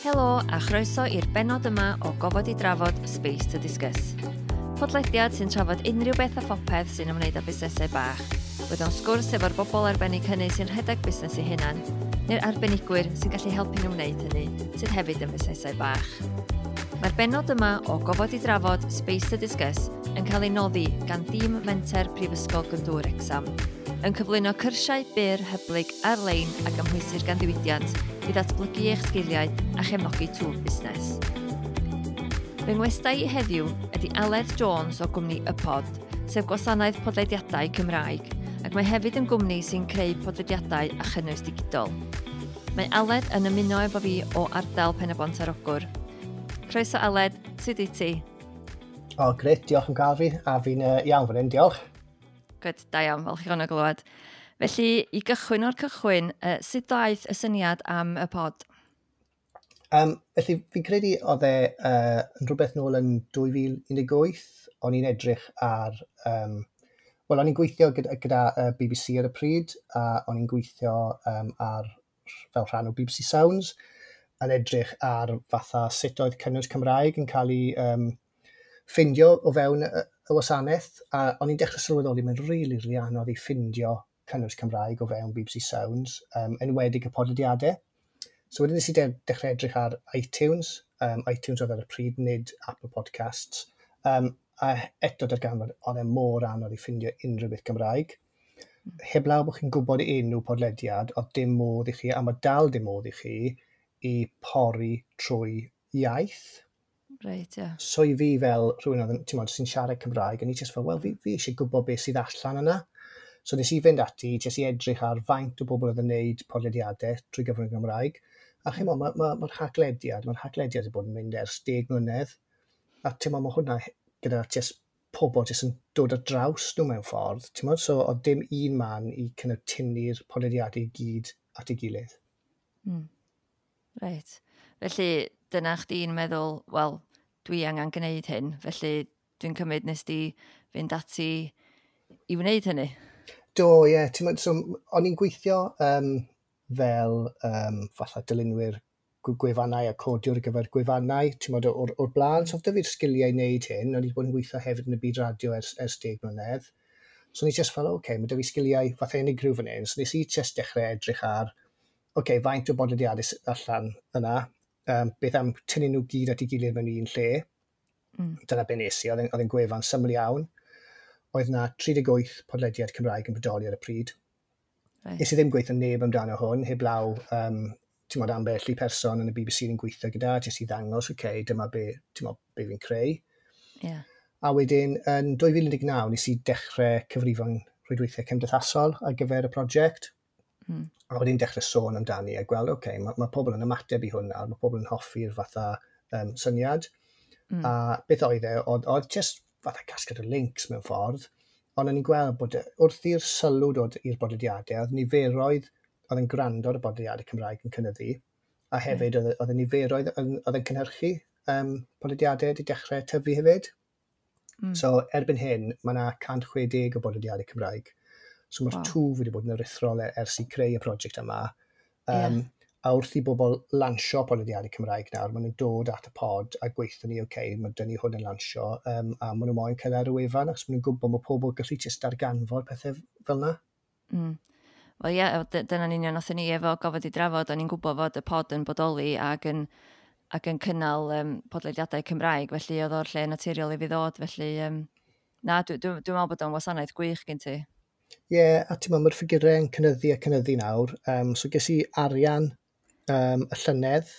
Helo a chroeso i'r benod yma o Gofod I Drafod Space to Discuss. Podlediad sy'n trafod unrhyw beth a phopeth sy'n ymwneud â busnesau bach. Byddwn sgwrs efo'r bobl arbennig hynny sy'n rhedeg busnes eu hunan, neu'r arbenigwyr sy'n gallu helpu nhw wneud hynny, sydd hefyd yn busnesau bach. Mae'r benod yma o Gofod I Drafod Space to Discuss yn cael ei noddi gan dîm menter Prifysgol Glyndŵr Wrecsam, yn cyflwyno cyrsiau byr hyblyg ar-lein ac ymhwysir gan ddiwydiant i ddatblygu eich sgiliau a chefnogi twf busnes. Fy ngwestai I heddiw ydy Aled Jones o gwmni Y Pod, sef gwasanaeth podlediadau Cymraeg, ac mae hefyd yn gwmni sy'n creu podlediadau a chynnwys digidol. Mae Aled yn ymuno efo fi o ardal Pen y Bont ar Ogwr. Croeso Aled, sut I ti? O, gret, diolch yn cael fi, a fi'n iawn fan hyn, diolch. Good, da iawn, fel chi'n gwneud glywed. Felly, I gychwyn o'r cychwyn, sut daeth y syniad am Y Pod? Felly, fi'n credu oedd yn rhywbeth nôl yn 2018, o'n i'n edrych ar... Wel, o'n i'n gweithio gyda BBC ar y pryd, a o'n i'n gweithio fel rhan o BBC Sounds, yn edrych ar fatha sut oedd cynnwys Cymraeg yn cael ei ffindio o fewn y wasanaeth, a o'n i'n dechrau sylweddoli mae'n rili anodd I ffindio cynnwys Cymraeg o fewn BBC Sounds, enwedig y podlediadau. So wedyn nes I dechrau edrych ar iTunes. iTunes oedd ar y pryd, nid Apple Podcasts. A eto darganfod, oedd mor anodd I ffindio unrhyw beth Cymraeg. Heblaw bod chi'n gwybod enw podlediad, oedd dim modd I chi, a mae dal dim modd I chi, I pori trwy iaith. Reit, ie. So I fi fel rhywun sy'n siarad Cymraeg, a ni jyst fel, wel, fi eisiau gwybod beth sydd allan yna. So nes I fynd ati, jyst I edrych ar faint o bobl oedd yn gwneud podlediadau trwy gyfrwng Cymraeg. A chi'n meddwl, mae'r haglediad wedi bod yn mynd ers 10 mlynedd. A ti'n meddwl, mae hwnna gyda jyst pobl jyst yn dod ar draws nhw mewn ffordd. So oedd dim un man I tynnu'r podlediadau I gyd at ei gilydd. Reit. Felly, dyna chdi'n meddwl, wel, dwi angen gwneud hyn. Felly, dwi'n cymryd nes di fynd ati I wneud hynny. Do, ie. So, o'n i'n gweithio fel fatha dylunwyr gwefannau a codiwr ar gyfer gwefannau. O'r blaen, so oedd fi'r sgiliau I wneud hyn. O'n i wedi bod yn gweithio hefyd yn y byd radio ers 10 mlynedd. So, ni just fel, mae 'da fi sgiliau fatha unigryw fan hyn. So, nes I just dechrau edrych ar, faint o bodlediadau allan yna. Beth am tynnu nhw gyd at ei gilydd mewn un lle. Dyna be nes I. Oedd yn gwefan syml iawn. Oedd yna 38 podlediad Cymraeg yn bodoli ar y pryd. Right. Nes I ddim gweithio neb amdano hwn, heblaw ambell I person yn y BBC yn gweithio gyda, jyst I ddangos, dyma be fi'n creu. Yeah. A wedyn, yn 2019, nes I dechrau cyfrifo'n rhwydweithiau cymdeithasol ar gyfer y prosiect. A wedyn dechrau sôn amdani a gweld, mae pobl yn ymateb I hwnna, mae pobl yn hoffi'r fatha syniad. A beth oedd oedd just fatha casgad o links mewn ffordd, ond o'n i'n gweld bod wrth i'r sylw dod i'r bodlediadau, oedd niferoedd oedd yn gwrando ar y bodlediadau Cymraeg yn cynyddu, a hefyd oedd y niferoedd oedd yn cynhyrchu bodlediadau wedi dechrau tyfu hefyd. So erbyn hyn, mae yna 160 o bodlediadau Cymraeg. So mae'r twf wedi bod yn aruthrol ers I creu y prosiect yma. A wrth I bobl lansio podlediadau Cymraeg nawr, maen nhw'n dod at y pod a gweithio ni, mae dyn ni hwn yn lansio, a maen nhw moyn cael ar y wefan, achos maen nhw'n gwybod mae pobl gallu jyst darganfod pethau fel yna. Wel ie, dyna'n union othon ni efo Gofod I Drafod, o'n i'n gwybod fod y pod yn bodoli ac yn cynnal podlediadau Cymraeg, felly oedd o'r lle naturiol I fi ddod, felly dwi'n meddwl bod o'n wasanaeth gwych gen ti. Ie, a ti'n meddwl, mae'r ffigurau yn cynyddu nawr, so ges I arian y llynedd,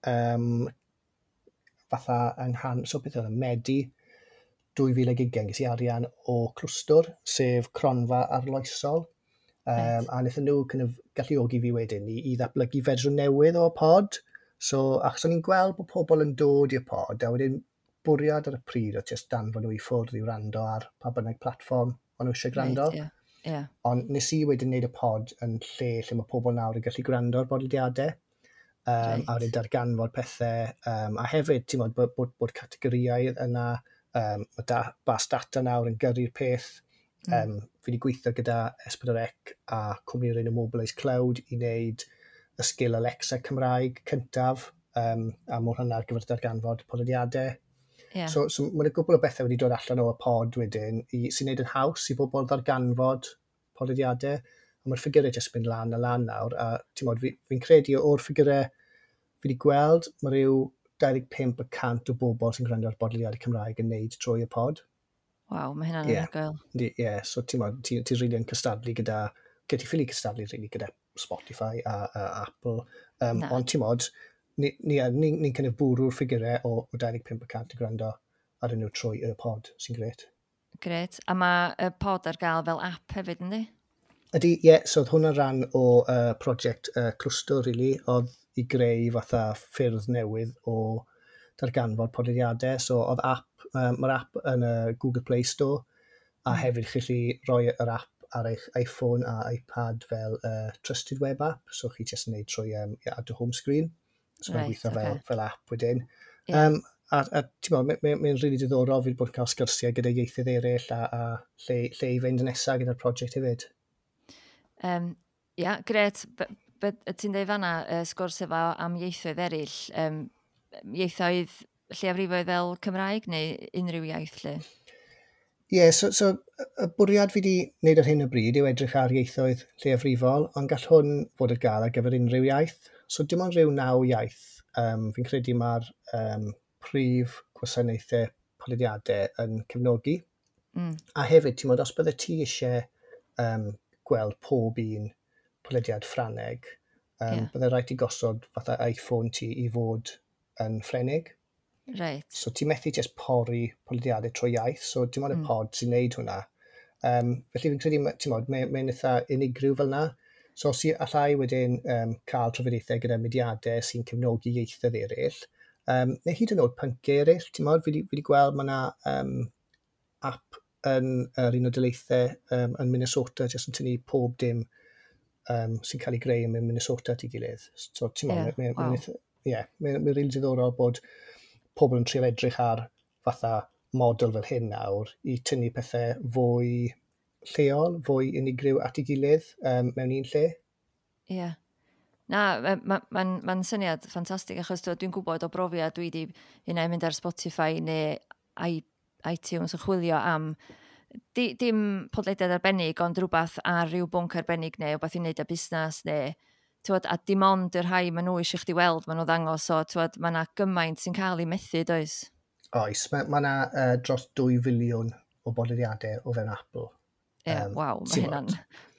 fatha so beth oedd Medi 2020, ges I arian o clwstwr, sef cronfa arloesol, a wnaethon nhw galluogi fi wedyn I ddatblygu fersiwn newydd o'r pod, so achos o'n i'n gweld bod pobl yn dod i'r pod, a wedyn bwriad ar y pryd o just danfod nhw I ffwrdd I wrando ar pa bynnag platform o'n nhw eisiau gwrando. Ond nes I wedyn wneud y pod yn lle mae pobl nawr yn gallu gwrando ar bodlediadau. A wedyn darganfod pethau, a hefyd, bod categoriau yna, bas data nawr yn gyrru'r peth. Fi wedi gweithio gyda S4C a cwmni o'r enw Mobilise Cloud I wneud y sgil Alexa Cymraeg cyntaf a mae hwnna ar gyfer darganfod podlediadau. Yeah. So mae'n gwbl o bethau wedi dod allan o y pod wedyn sy'n neud yn haws i bobl ddarganfod podlediadau. A mae'r ffigurau jyst mynd lan a lan nawr. A fi'n credu o'r ffigurau fi wedi gweld, mae rhyw 25% o bobl sy'n gwrando ar bodlediadau Cymraeg yn neud trwy y pod. Waw, mae hynna'n anhygoel. So ti'n rili yn cystadlu gyda, ti ffili cystadlu rili gyda Spotify a Apple. Ond ni'n cynnaf bwrw'r ffigurau o 25% yn gwrando ar nhw trwy y pod, sy'n gret. Gret. A mae y pod ar gael fel app hefyd, ynddi? Ydy, so oedd hwnna'n rhan o prosiect clwstwr, rili, oedd i greu fatha ffyrdd newydd o darganfod podlediadau. So oedd mae'r app yn y Google Play Store, a hefyd chi roi yr app ar eich iPhone a iPad fel Trusted Web App, so chi jyst yn neud trwy ad home screen. So mae'n gweithio fel app wedyn. A mae'n rili diddorol fydd bod yn cael sgyrsiau gyda ieithydd eraill a lle i fynd nesaf gyda'r prosiect hefyd. Gret. Ti'n dweud fanna sgwrs efo am ieithoedd eraill. Ieithoedd lleiafrifoedd fel Cymraeg neu unrhyw iaith lle? So y bwriad fi wedi gwneud ar hyn o bryd yw edrych ar ieithoedd lleiafrifol, ond gall hwn fod ar gael ar gyfer unrhyw iaith. So dim ond rhyw 9 iaith. Fi'n credu mae'r prif gwasanaethau podlediadau yn cefnogi. A hefyd, os bydde ti eisiau gweld pob un podlediad Ffrangeg, bydde rhaid i gosod fatha iPhone ti i fod yn Ffrangeg. Right. So ti methu jyst pori podlediadau trwy iaith, so dim ond y pod sy'n neud hwnna. Felly fi'n credu, mae'n eitha unigryw fel yna. So os i allai wedyn cael trafodiaethau gyda mudiadau sy'n cefnogi ieithoedd eraill, neu hyd yn oed pynciau eraill, fi wedi gweld mae yna app yn yr Unol Daleithiau yn Minnesota, jyst yn tynnu pob dim sy'n cael ei greu yn Minnesota at ei gilydd. So mae'n rili diddorol bod pobl yn trio edrych ar fatha model fel hyn nawr i tynnu pethau fwy lleol, fwy unigryw at ei gilydd mewn un lle. Ie. Na, mae'n syniad ffantastig, achos dwi'n gwybod o brofiad dwi wedi unau mynd ar Spotify neu iTunes yn chwilio am dim podlediad arbennig, ond rhywbeth ar ryw bwnc arbennig neu rhywbeth i wneud â busnes neu a dim ond yr rhai maen nhw eisiau chdi weld, maen nhw ddangos, so mae yna gymaint sy'n cael ei methu, does? Oes, mae yna dros 2 filiwn o bodlediadau o fewn Apple. Waw, mae hynna'n...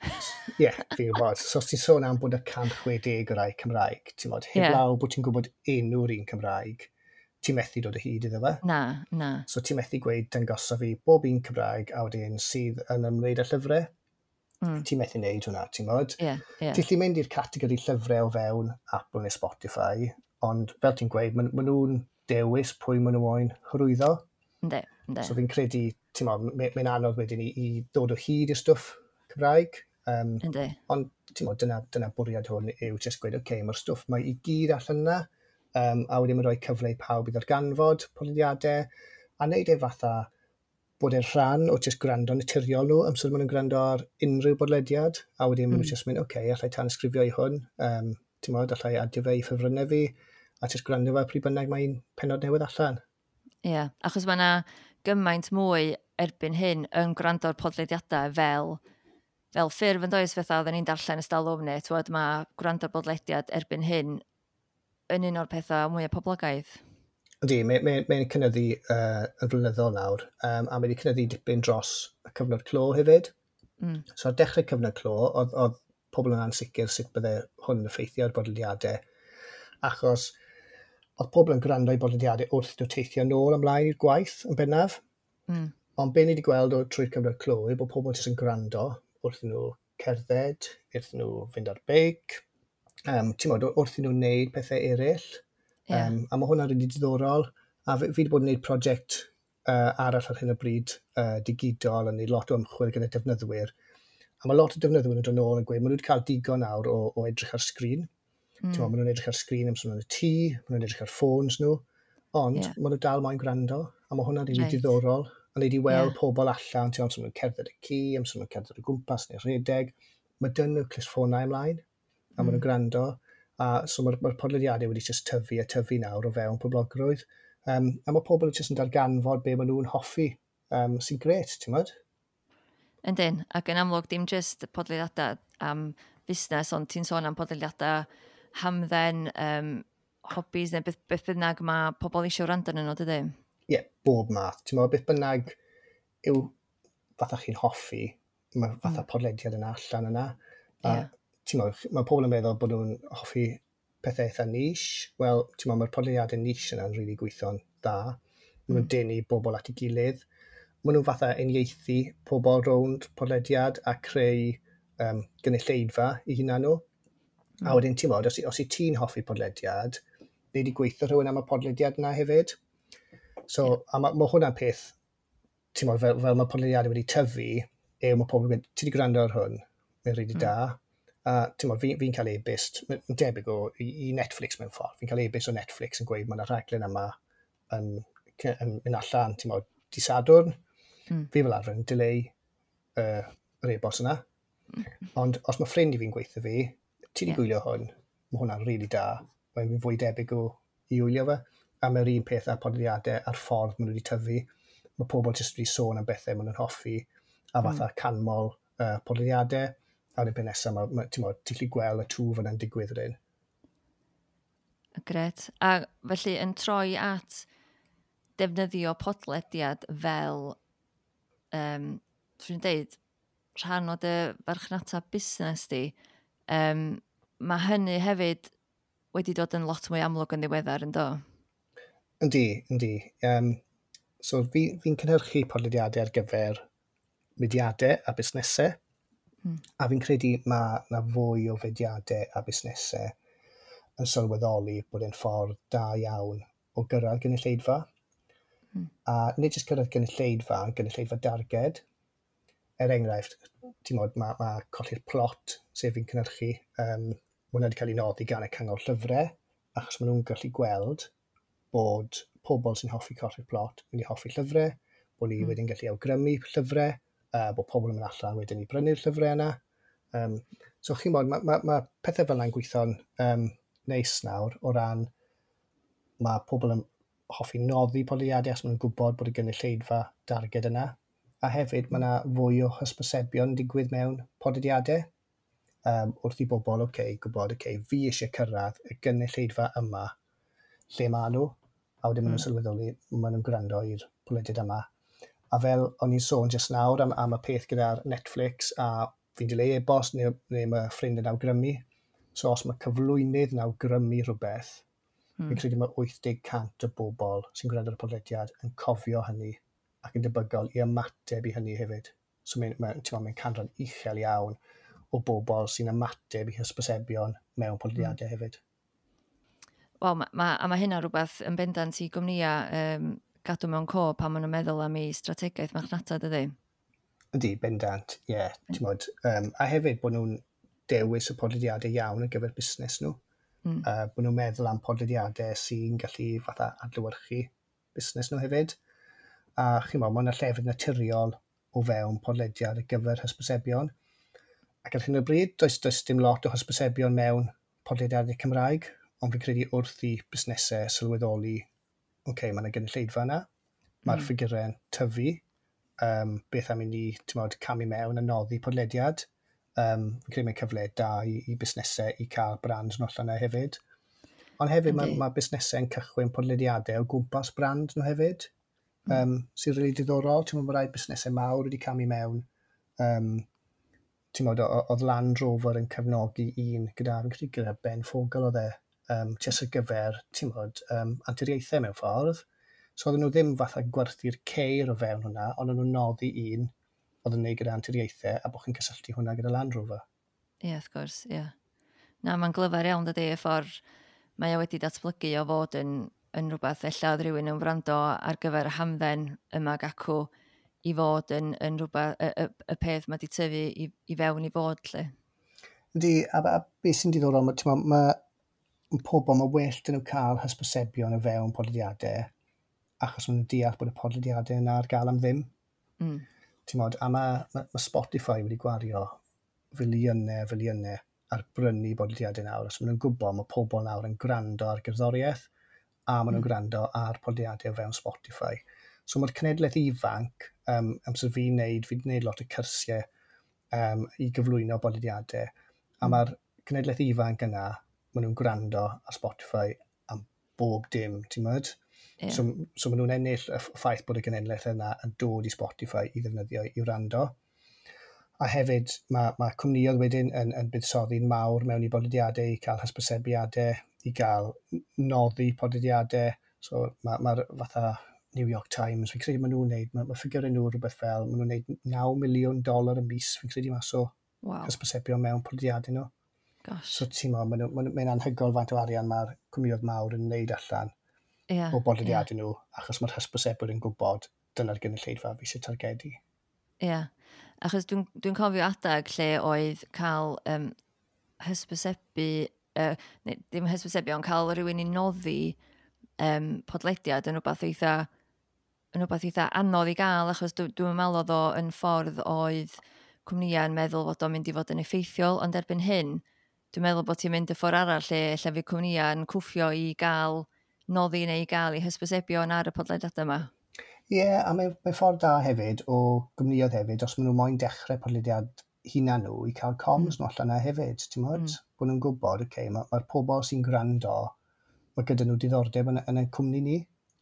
fi'n gwybod. So os ti'n sôn am bod y 160 o rai Cymraeg, heblaw bod ti'n gwybod enw'r un Cymraeg, ti'n methu dod o hyd iddo fe. Na. So ti'n methu gweud dangosa fi bob un Cymraeg a wedyn sydd yn ymwneud â llyfrau. Ti'n methu wneud hwnna, ti'n bod? Ti'n gallu mynd i'r categori llyfrau o fewn Apple neu Spotify, ond fel ti'n gweud, maen nhw'n dewis pwy maen nhw'n hyrwyddo. Ynddi. So fi'n credu, mae'n anodd wedyn i ddod o hyd i'r stwff Cymraeg. Ynddi. Ond dyna bwriad hwn yw just gweud, mae'r stwff mae i gyd allan yna, a wedyn mae'n rhoi cyfle i pawb i ddarganfod podlediadau, a wneud e fatha bod e'n rhan o jyst gwrando naturiol nhw, amser maen nhw'n gwrando ar unrhyw bodlediad, a wedyn maen nhw'n jyst mynd, allai tanysgrifio i hwn, allai adio fe i ffefrynnau fi, a jyst gwrando fe pryd bynnag mae'n penod newydd allan. Achos mae yna gymaint mwy erbyn hyn yn gwrando ar podlediadau fel ffurf yn does fatha oedden ni'n darllen ystalwm neu, mae gwrando ar bodlediad erbyn hyn yn un o'r pethau mwy o poblogaidd. Ydy, mae'n cynyddu yn flynyddol nawr, a mae wedi cynyddu dipyn dros y cyfnod clo hefyd. So ar dechrau cyfnod clo, oedd pobl yn ansicr sut bydde hwn yn effeithio ar bodlediadau, achos oedd pobl yn gwrando i bodlediadau wrth nhw teithio nôl ymlaen i'r gwaith yn bennaf. Ond be ni wedi gweld trwy'r cyfnod clo yw bod pobl jyst yn gwrando wrth nhw cerdded, wrth nhw fynd ar beic, wrth nhw wneud pethau eraill. A mae hwnna'n rili diddorol. A fi wedi bod yn gwneud prosiect arall ar hyn o bryd digidol yn gwneud lot o ymchwil gyda defnyddwyr. A mae lot o defnyddwyr yn dod nôl yn gweud, maen nhw wedi cael digon nawr o edrych ar sgrin. Maen nhw'n edrych ar sgrin amser nhw'n y tŷ, maen nhw'n edrych ar ffôns nhw, ond maen nhw dal moyn gwrando. A mae hwnna'n rili diddorol. A ni wedi weld pobl allan, amser nhw'n cerdded y ci, amser nhw'n cerdded o gwmpas neu rhedeg. Mae dyn nhw clisffonau ymlaen, a maen nhw'n gwrando. So mae'r podlediadau wedi just tyfu nawr o fewn poblogrwydd. A mae pobl jyst yn darganfod be maen nhw'n hoffi, sy'n gret, ti'n modd? Yndyn, ac yn amlwg dim just podlediadau am busnes, ond ti'n sôn am podlediadau hamdden, hobbies neu beth bynnag mae pobl eisiau wrando yn nhw, dydy? Ie, bob math. Ti'n meddwl, beth bynnag yw fatha chi'n hoffi, mae fatha podlediad yna allan yna. Ti'n meddwl, mae pobl yn meddwl bod nhw'n hoffi pethau eitha niche. Wel, ti'n meddwl, mae'r podlediadau niche yna'n rili gweithio'n dda. Maen nhw'n denu bobl at ei gilydd. Maen nhw'n fatha uniaethu pobl rownd podlediad a creu gynulleidfa i hunan nhw. A wedyn, ti'n meddwl, os i ti'n hoffi podlediad, nid i gweithio rhywun am y podlediad yna hefyd. So, a mae hwnna'n peth, ti'n meddwl, fel mae podlediadau wedi tyfu, mae pobl yn gweud, ti wedi gwrando ar hwn, mae'n rili da. A ti'n meddwl, fi'n cael e-byst, mae'n debyg i Netflix mewn ffordd. Fi'n cael e-byst o Netflix yn gweud, mae'na rhaglen yma yn mynd allan, ti'n meddwl, di Sadwrn. Fi fel arfer yn dileu yr e-bost yna. Ond os mae ffrind i fi'n gweithio fi, ti wedi gwylio hwn, mae hwnna'n rili da. Mae'n fwy debyg i wylio fe. A mae'r un peth â'r podlediadau a'r ffordd maen nhw wedi tyfu. Mae pobl jyst wedi sôn am bethau maen nhw'n hoffi a fatha canmol podlediadau. A wedyn peth nesaf, ti'n gallu gweld y twf yna'n digwydd rydyn. Gret. A felly yn troi at defnyddio podlediad fel, dwi'n deud, rhan o dy farchnata busnes di, mae hynny hefyd wedi dod yn lot mwy amlwg yn ddiweddar, ynddo? Yndi. So fi'n cynhyrchu podlediadau ar gyfer mudiadau a busnesau. A fi'n credu mae fwy o fudiadau a busnesau yn sylweddoli bod e'n ffordd da iawn o gyrraedd gynulleidfa. A nid jyst cyrraedd gynulleidfa darged. Enghraifft, mae colli'r plot sef fi'n cynhyrchu. Hwna wedi cael ei nodi gan y cyngor llyfrau, achos maen nhw'n gallu gweld bod pobl sy'n hoffi colli'r plot yn ei hoffi llyfrau, bod ni wedyn gallu awgrymu llyfrau, bod pobl yn mynd allan wedyn i brynu'r llyfrau yna. So chi'n bod, mae pethau fel yna'n gweithio'n neis nawr o ran mae pobl yn hoffi noddi podlediadau os maen nhw'n gwybod bod y gynulleidfa darged yna. A hefyd mae yna fwy o hysbysebion digwydd mewn podlediadau. Wrth i bobl, gwybod, fi eisiau cyrraedd y gynulleidfa yma lle maen nhw. A wedyn maen nhw'n sylweddoli, maen nhw'n gwrando i'r podlediad yma. A fel o'n i'n sôn jyst nawr am y peth gyda'r Netflix a fi'n dileu e-bost neu mae ffrind yn awgrymu. So os mae cyflwynydd yn awgrymu rhywbeth, fi'n credu mae 80% o bobl sy'n gwrando ar y podlediad yn cofio hynny ac yn debygol i ymateb i hynny hefyd. So mae'n canran uchel iawn o bobl sy'n ymateb i hysbysebion mewn podlediadau hefyd. Wel, mae hynna rhywbeth yn bendant i gwmnïa gadw mewn co pan maen nhw'n meddwl am ei strategaeth marchnata, dydy? Ydy, bendant, ie. A hefyd bod nhw'n dewis y podlediadau iawn ar gyfer busnes nhw. Bod nhw'n meddwl am podlediadau sy'n gallu fatha adlewyrchu busnes nhw hefyd. A chi'n meddwl, mae'n llefydd naturiol o fewn podlediad ar gyfer hysbysebion. Ac ar hyn o bryd, does dim lot o hysbysebion mewn podlediadau Cymraeg, ond fi'n credu wrth i busnesau sylweddoli, mae'n y gynulleidfa yna, mae'r ffigurau'n tyfu, beth am i ni camu mewn a noddi podlediad. Fi'n credu mae'n cyfle da i busnesau i cael brand nhw allan yna hefyd. Ond hefyd mae busnesau yn cychwyn podlediadau o gwmpas brand nhw hefyd, sy'n rili diddorol. Mae rai busnesau mawr wedi camu mewn. Oedd Land Rover yn cefnogi un gyda Ben Fogel oedd e, ties ar gyfer anturiaethau mewn ffordd. So oedden nhw ddim fatha gwerthu'r ceir o fewn hwnna, ond oedden nhw'n noddi un oedd yn neud gyda anturiaethau a bod chi'n cysylltu hwnna gyda Land Rover. Ie, wrth gwrs, ie. Na, mae'n glyfar iawn dydy, y ffordd mae o wedi datblygu o fod yn rhywbeth ella oedd rhywun yn wrando ar gyfer y hamdden yma gacw i fod yn rhywbeth, y peth mae wedi tyfu i fewn i fod, lle. Ydy, a beth sy'n diddorol, mae pobl, mae well dyn nhw cael hysbysebion o fewn podlediadau achos maen nhw'n deall bod y podlediadau yna ar gael am ddim. A mae Spotify wedi gwario filiynau ar brynu podlediadau nawr, os maen nhw'n gwybod mae pobl nawr yn gwrando ar gerddoriaeth a maen nhw'n gwrando ar podlediadau o fewn Spotify. So mae'r cenedlaeth ifanc, amser fi'n wneud lot o cyrsiau i gyflwyno podlediadau, a mae'r cenedlaeth ifanc yna, maen nhw'n gwrando ar Spotify am bob dim, ti'n mwyd? Yeah. So maen nhw'n ennill y ffaith bod y genedlaeth yna yn dod i Spotify i ddefnyddio i wrando. A hefyd, mae cwmnioedd wedyn yn buddsoddi'n mawr mewn i bodlediadau, i cael hysbysebiadau, i gael noddi podlediadau. So mae'r fatha New York Times, fi'n credu maen nhw'n neud, mae ffigurau nhw rhywbeth fel, maen nhw'n neud $9 million y mis, fi'n credu mas o hysbysebio mewn podlediadau nhw. Gosh. So ti'n mae'n anhygoel faint o arian mae'r cwmnioedd mawr yn neud allan o bodlediadau nhw, achos mae'r hysbysebwyr yn gwybod dyna'r gynulleidfa fi sy'n targedu. Ie, achos dwi'n cofio adag lle oedd cael hysbysebu, ddim hysbysebu, ond cael rhywun i noddi podlediad yn rhywbeth eitha anodd i gael, achos dwi'n meddwl oedd o yn ffordd oedd cwmnïau yn meddwl fod o'n mynd i fod yn effeithiol, ond erbyn hyn, dwi'n meddwl bod ti'n mynd y ffordd arall lle fi cwmnïau yn cwffio i gael noddi neu i gael i hysbysebio yn ar y podlediadau yma. Ie, a mae'n ffordd da hefyd o gwmnioedd hefyd, os maen nhw moyn dechrau podlediad hunan nhw i cael coms nhw allan yna hefyd, ti'n mwyd? Bod nhw'n gwybod, mae'r pobl sy'n gwrando, mae gyda nhw diddordeb yn y cwmni ni.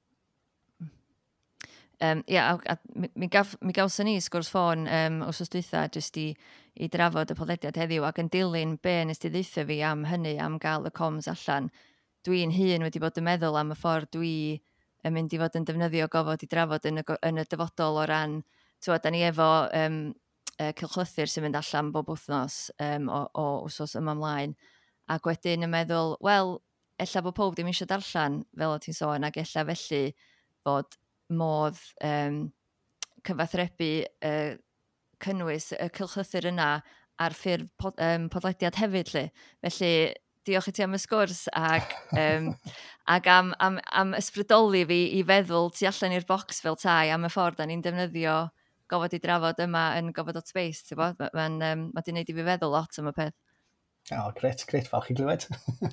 Mi gawson ni sgwrs ffôn wrth dwytha jyst i drafod y podlediad heddiw ac yn dilyn be nes ti ddeitha fi am hynny, am gael y coms allan. Dwi'n hun wedi bod yn meddwl am y ffordd dwi yn mynd i fod yn defnyddio gofod i drafod yn y dyfodol o ran, da ni efo cylchlythyr sy'n mynd allan bob wythnos o wsos yma ymlaen, ac wedyn yn meddwl, wel, ella bod pob dim eisiau darllen, fel o ti'n sôn, ac ella felly bod modd cyfathrebu cynnwys y cylchlythyr yna ar ffurf podlediad hefyd, lle. Felly, diolch i ti am y sgwrs ac am ysbrydoli fi i feddwl tu allan i'r bocs fel tai am y ffordd da ni'n defnyddio gofod i drafod yma yn gofod.space, ti'n bod? Mae di wneud i fi feddwl lot am y peth. Gret, falch i glywed.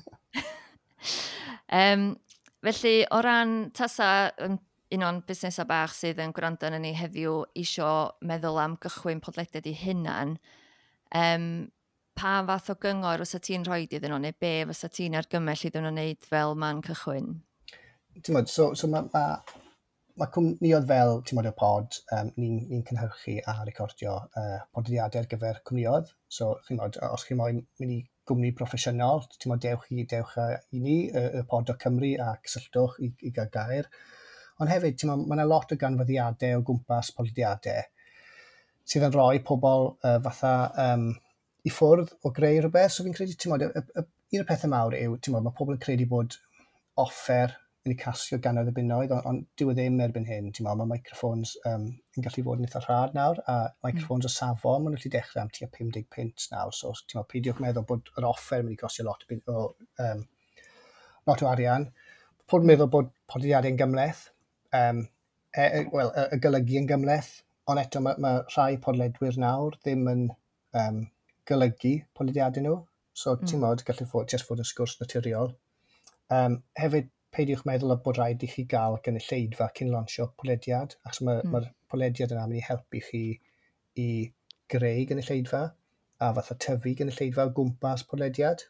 Felly, o ran tasa un o'n busnesau bach sydd yn gwrando yn ni heddiw isio meddwl am gychwyn podlediad i hunan, pa fath o gyngor fysa ti'n rhoi iddyn nhw, neu be fysa ti'n argymell iddyn nhw wneud fel man cychwyn? So mae cwmnioedd fel, ti'n modd y pod, ni'n cynhyrchu a recordio podlediadau ar gyfer cwmnioedd. So, os chi'n moyn mynd i gwmni proffesiynol, ti'n modd dewch i ni, y pod o Cymru, a cysylltwch i gael gair. Ond hefyd, mae yna lot o ganfyddiadau o gwmpas podlediadau sydd yn rhoi pobl fatha i ffwrdd o greu rhywbeth. So fi'n credu, un o'r pethau mawr yw, mae pobl yn credu bod offer yn ei casio gannoedd y bunnoedd, ond dyw e ddim erbyn hyn. Mae microphones yn gallu fod yn eitha rhad nawr, a microphones o safon, maen nhw'n gallu dechrau am tua 50 pint nawr. So peidiwch meddwl bod yr offer yn mynd i costio lot o arian. Pob yn meddwl bod podlediadau yn gymleth, y golygu yn gymleth, ond eto mae rhai podledwyr nawr ddim yn golygu podlediadau nhw. So, gallu fod yn sgwrs naturiol. Hefyd, peidiwch meddwl bod rhaid i chi gael gynulleidfa cyn lansio podlediad, achos mae'r podlediad yna mynd i helpu chi i greu gynulleidfa a fatha tyfu gynulleidfa o gwmpas podlediad.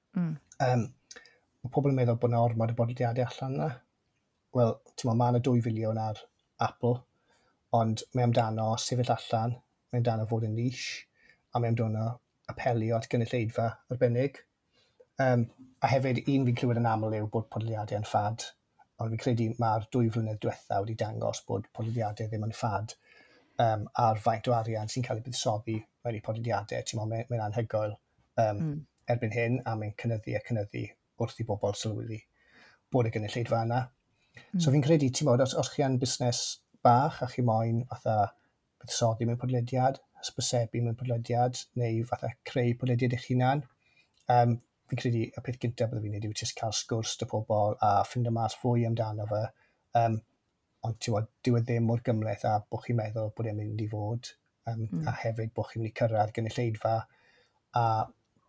Mae pobl yn meddwl bod yna ormod o bodlediadau allan yna. Wel, mae yna 2 filiwn ar Apple, ond mae amdano sefyll allan, mae amdano fod yn niche, a mae amdano apelio at gynulleidfa arbennig. A hefyd, un fi'n clywed yn aml yw bod podlediadau yn ffad, ond fi'n credu mae'r 2 flynedd diwethaf wedi dangos bod podlediadau ddim yn ffad a'r faint o arian sy'n cael ei buddsoddi mewn i podlediadau. Mae'n anhygoel erbyn hyn, a mae'n cynyddu wrth i bobl sylweddoli bod y gynulleidfa yna. So fi'n credu, os chi yn busnes bach a chi moyn fatha buddsoddi mewn podlediad, hysbysebu mewn podlediad, neu fatha creu podlediad eich hunan, fi'n credu y peth gyntaf byddai fi'n neud yw jyst cael sgwrs dy pobl a ffindo mas fwy amdano fe. Ond dyw e ddim mor gymleth a bod chi'n meddwl bod e'n mynd i fod, a hefyd bod chi'n mynd i cyrraedd gynulleidfa a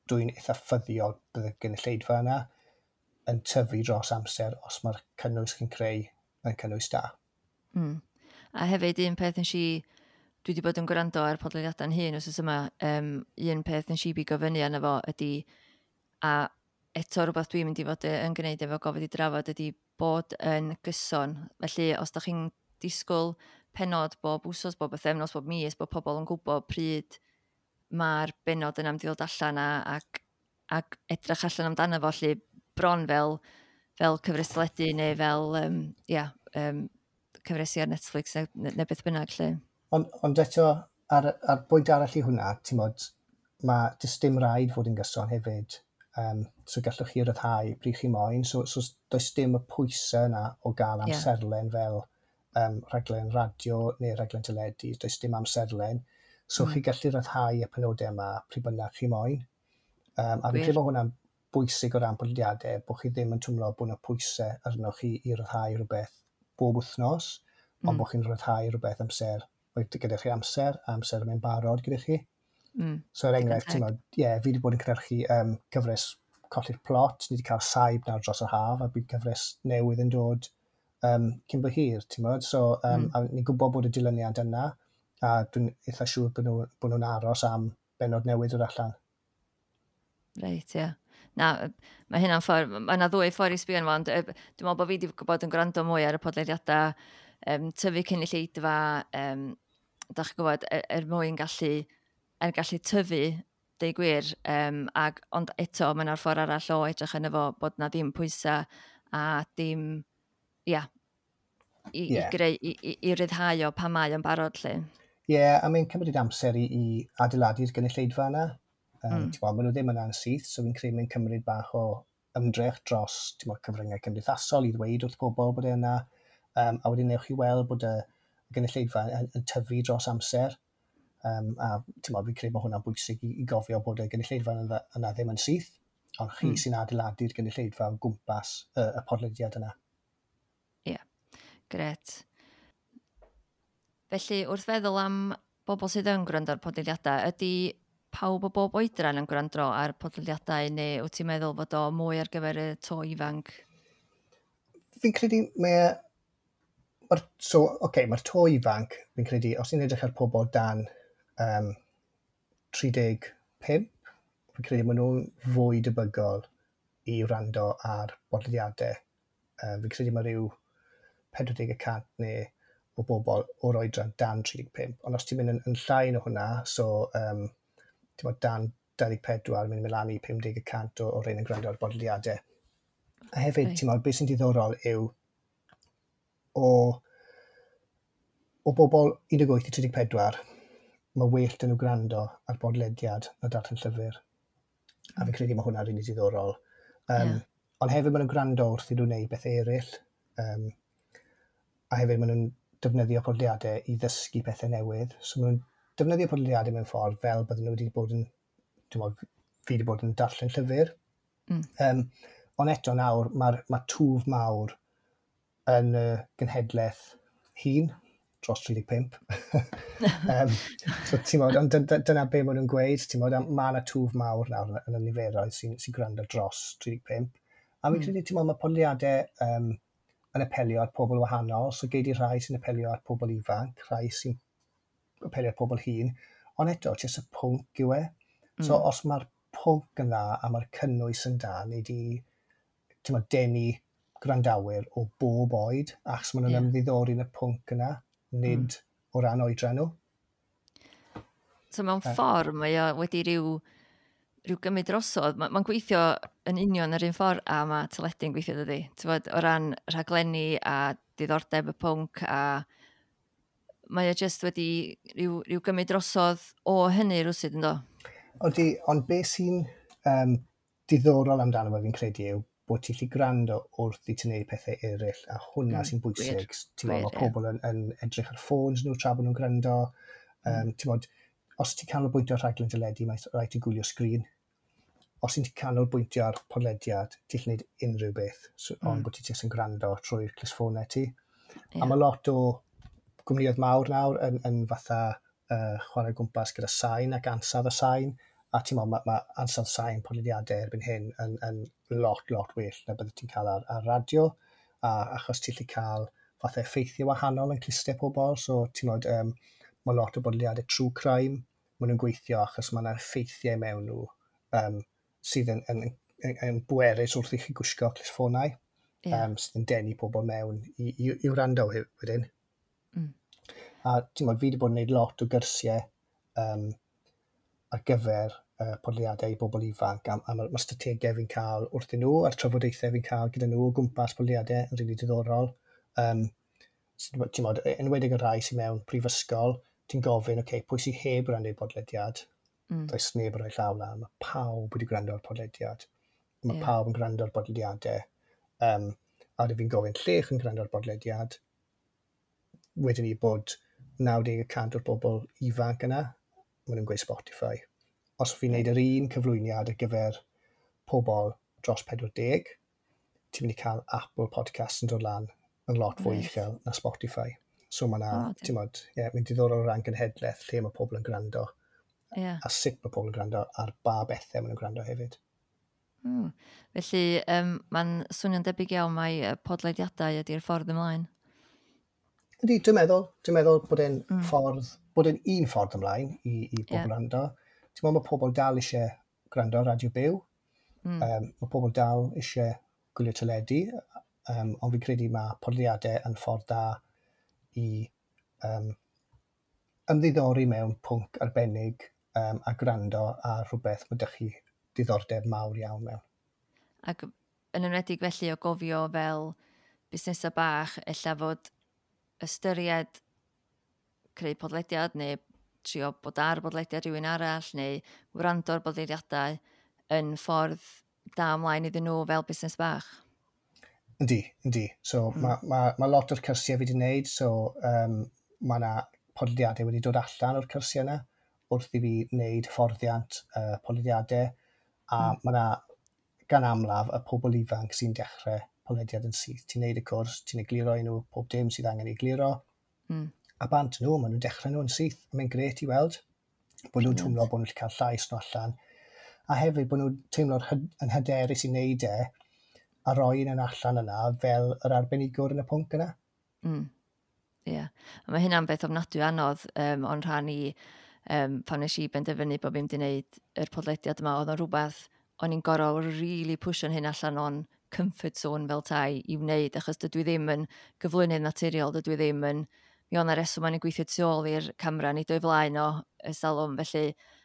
dwi'n eitha ffyddiol bydd y gynulleidfa yna yn tyfu dros amser os mae'r cynnwys chi'n creu yn cynnwys da. A hefyd un peth dwi wedi bod yn gwrando ar podlediadau'n hun os yma, un peth nes i bigo fyny arno fo ydy, a eto rhywbeth dwi'n mynd i fod yn gwneud efo gofod i drafod ydy bod yn gyson. Felly os da chi'n disgwyl penod bob wsos, bob bythefnos, bob mis, bod pobl yn gwybod pryd mae'r benod yna mynd i ddod allan ac edrych allan amdano fo, lle bron fel cyfres teledu neu fel cyfresu ar Netflix neu beth bynnag lle. Ond eto, ar bwynt arall i hwnna, ti'n modd, mae jyst dim rhaid fod yn gyson hefyd. So gallwch chi ryddhau pryd chi moyn. So does dim y pwysau yna o gael amserlen fel rhaglen radio neu rhaglen teledu. Does dim amserlen. So chi gallu ryddhau y penodau yma pryd bynnag chi moyn. A fi'n credu bod hwnna'n bwysig o ran podlediadau, bod chi ddim yn twmlo bod yna pwysau arnoch chi i ryddhau rhywbeth bob wythnos, ond bod chi'n ryddhau rhywbeth amser. Gyda chi amser yn mynd barod gyda chi. So er enghraifft, fi wedi bod yn cynhyrchu cyfres colli'r plot, ni wedi cael saib nawr dros yr haf, a bydd cyfres newydd yn dod cyn bo hir, ti'n modd. So ni'n gwybod bod y dilyniad yna, a dwi'n eitha siŵr bod nhw'n aros am benod newydd o'r allan. Reit, ie. Na, mae hynna'n ffordd, mae yna ddwy ffordd i sbio yn fond. Dwi'n meddwl bod fi wedi bod yn gwrando mwy ar y podlediadau, tyfu cynulleidfa, da chi'n gwybod, mwyn gallu tyfu, deu gwir, ond eto mae yna'r ffordd arall o edrych yn efo bod na ddim pwysau a dim, i ryddhau o pa mae o'n barod lle. A mae'n cymryd amser i adeiladu'r gynulleidfa yna. Maen nhw ddim yna'n syth, so fi'n credu mae'n cymryd bach o ymdrech dros cyfryngau cymdeithasol i ddweud wrth bobl bod e yna. A wedyn newch chi weld bod y gynulleidfa yn tyfu dros amser. A fi'n credu bod hwnna'n bwysig i gofio bod y gynulleidfa yna ddim yn syth, ond chi sy'n adeiladu'r gynulleidfa o gwmpas y podlediad yna. Gret. Felly, wrth feddwl am bobl sydd yn gwrando ar podlediadau, ydy pawb o bob oedran yn gwrando ar podlediadau neu wyt ti'n meddwl fod o mwy ar gyfer y to ifanc? Fi'n credu mae'r to ifanc, fi'n credu, os ni'n edrych ar pobl dan 35, fi'n credu maen nhw'n fwy debygol i wrando ar bodlediadau. Fi'n credu mae rhyw 40% neu o bobl o'r oedran dan 35. Ond os ti'n mynd yn llai o hwnna, so dan 24, mynd lan i 50% o rhain yn gwrando ar bodlediadau. A hefyd, beth sy'n diddorol yw o bobl 18 i 34, mae well dyn nhw gwrando ar bodlediad na darllen llyfr. A fi'n credu mae hwnna'n rili diddorol. Ond hefyd maen nhw'n gwrando wrth i nhw wneud beth eraill. A hefyd maen nhw'n defnyddio podlediadau i ddysgu pethau newydd. So maen nhw'n defnyddio podlediadau mewn ffordd fel bydden nhw wedi bod yn, fi wedi bod yn darllen llyfr. Ond eto nawr, mae twf mawr yn genhedlaeth hun, dros 35. So dyna be maen nhw'n gweud. Mae yna twf mawr nawr yn y niferoedd sy'n gwrando dros 35. A fi'n credu, mae podlediadau yn apelio ar pobl wahanol, so gei di rhai sy'n apelio ar pobl ifanc, rhai sy'n apelio ar pobl hŷn, ond eto, jyst y pwnc yw e. So os mae'r pwnc yn dda a mae'r cynnwys yn da, neu di denu gwrandawyr o bob oed, achos maen nhw'n ymddiddori yn y pwnc yna, nid o ran oedran nhw. So mewn ffordd mae o wedi rhyw gymryd drosodd. Mae'n gweithio yn union yr un ffordd a mae teledu'n gweithio dydy. O ran rhaglenni a diddordeb y pwnc a mae o just wedi rhyw gymryd drosodd o hynny rwsyd yn do? Ond beth sy'n diddorol amdano fe fi'n credu yw bod ti'n gallu gwrando wrth i ti'n gwneud pethau eraill a hwnna sy'n bwysig. Mae pobl yn edrych ar ffôns nhw tra bod nhw'n gwrando. Os ti'n canolbwyntio ar rhaglen teledu, mae rhaid i gwylio sgrin. Os ti'n canolbwyntio ar podlediad, ti'n gwneud unrhyw beth, ond bod ti'n yn gwrando trwy'r clisffonau ti. A mae lot o gwmnioedd mawr nawr yn fatha chwarae gwmpas gyda sain ac ansawdd y sain, A ti'n meddwl, mae ansawdd sain podlediadau erbyn hyn yn lot well na byddai ti'n cael ar radio, achos ti'n gallu cael fathau effeithiau wahanol yn clustau pobl, so ti'n meddwl, mae lot o bodlediadau true crime, maen nhw'n gweithio achos mae yna effeithiau mewn nhw sydd yn bwerus wrth i chi gwisgo clustffonau, sydd yn denu pobl mewn i wrando wedyn. A ti'n meddwl, fi wedi bod yn gwneud lot o gyrsiau ar gyfer podlediadau i bobl ifanc, a mae strategau fi'n cael wrthyn nhw, a'r trafodaethau fi'n cael gyda nhw o gwmpas podlediadau yn rili diddorol. Ti'n meddwl, enwedig y rai sy'n mewn prifysgol, ti'n gofyn, pwy sy'n heb gwrando i'r podlediad? Does neb yn rhoi llaw lan, mae pawb wedi gwrando ar podlediad. Mae pawb yn gwrando ar bodlediadau. A fi'n gofyn, lle chi'n gwrando ar bodlediad? Wedyn ni bod 90% o'r bobl ifanc yna, maen nhw'n gweud Spotify. Os fi'n gwneud yr un cyflwyniad ar gyfer pobl dros 40, ti'n mynd i cael Apple Podcast yn dod lan yn lot fwy uchel na Spotify. So mae yna, mynd diddorol o ran gynhedlaeth lle mae pobl yn gwrando. A sut mae pobl yn gwrando ar ba bethau maen nhw'n gwrando hefyd. Felly, mae'n swnio'n debyg iawn mai podlediadau ydy'r ffordd ymlaen. Ydy, dwi'n meddwl bod e'n un ffordd ymlaen i bobl gwrando. Ti'n meddwl, mae pobl dal eisiau gwrando radio byw. Mae pobl dal eisiau gwylio teledu, ond fi'n credu mae podlediadau yn ffordd da i ymddiddori mewn pwnc arbennig a gwrando ar rhywbeth mae ydych chi diddordeb mawr iawn mewn. Ac yn enwedig felly o gofio fel busnesau bach, ella fod ystyried creu podlediad neu trio bod ar bodlediad rhywun arall neu wrando'r bodlediadau yn ffordd da ymlaen iddyn nhw fel busnes bach. Yndi. So mae lot o'r cyrsiau fi wedi wneud, so mae yna podlediadau wedi dod allan o'r cyrsiau yna wrth i fi wneud fforddiant podlediadau, a mae yna gan amlaf y pobl ifanc sy'n dechrau podlediad yn syth. Ti'n neud y cwrs, ti'n egluro i nhw pob dim sydd angen egluro, a bant nhw, maen nhw'n dechrau nhw yn syth. Mae'n gret i weld bod nhw'n teimlo bod nhw'n cael llais nhw allan, a hefyd bod nhw'n teimlo yn hyderus i wneud a roi yn allan yna fel yr arbenigwr yn y pwnc yna. Mae hynna'n beth ofnadwy anodd, ond rhan i pan nes i benderfynu bod fi'n wneud yr podlediad yma, oedd o'n rhywbeth o'n i'n gorau really pwsio'n hyn allan o'n comfort zone fel tai i wneud, achos dydw i ddim yn gyflwynydd naturiol, dydw i ddim yn, mi o'n reswm yn gweithio tu ôl i'r camera, nid o'i flaen o y salwm, felly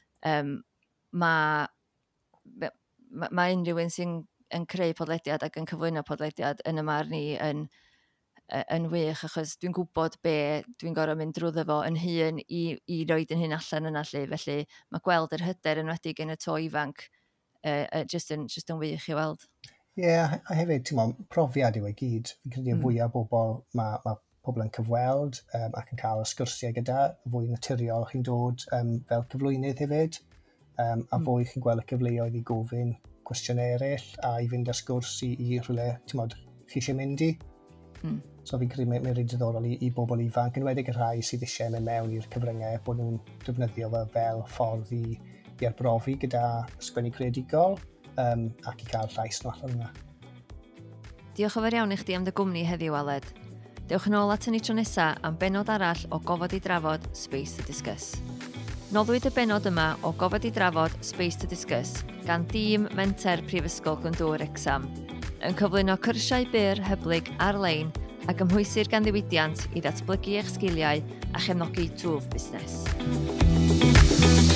mae unrhyw un sy'n creu podlediad ac yn cyflwyno podlediad yn y marn i yn wych, achos dwi'n gwybod be dwi'n gorau mynd drwyddo fo yn hun i roed yn hyn allan yna, felly mae gweld yr hyder yn wedig yn y to ifanc just yn wych i weld. A hefyd, ti'n meddwl, profiad yw ei gyd. Fi'n credu y fwyaf bobl mae pobl yn cyfweld ac yn cael y sgwrsiau gyda, fwy naturiol chi'n dod fel cyflwynydd hefyd, a fwy chi'n gweld y cyfleoedd i gofyn cwestiynau eraill a i fynd â sgwrs i rhywle, ti'n meddwl, chi eisiau mynd i. So fi'n credu mae'n rhaid diddorol i bobl ifanc, yn wedig y rhai sydd eisiau mynd mewn i'r cyfryngau, bod nhw'n defnyddio fel ffordd i arbrofi gyda sgwennu creadigol, ac i cael llais nhw allan yna. Diolch yn fawr iawn i chdi am dy gwmni heddiw, Aled. Dewch yn ôl at y tro nesaf am benod arall o Gofod i Drafod Space to Discuss. Noddwyd y benod yma o Gofod i Drafod Space to Discuss gan dîm menter Prifysgol Glyndŵr Wrecsam, yn cyflwyno cyrsiau byr hyblyg ar-lein ac ymhwysir gan ddiwydiant i ddatblygu eich sgiliau a chefnogi twf busnes.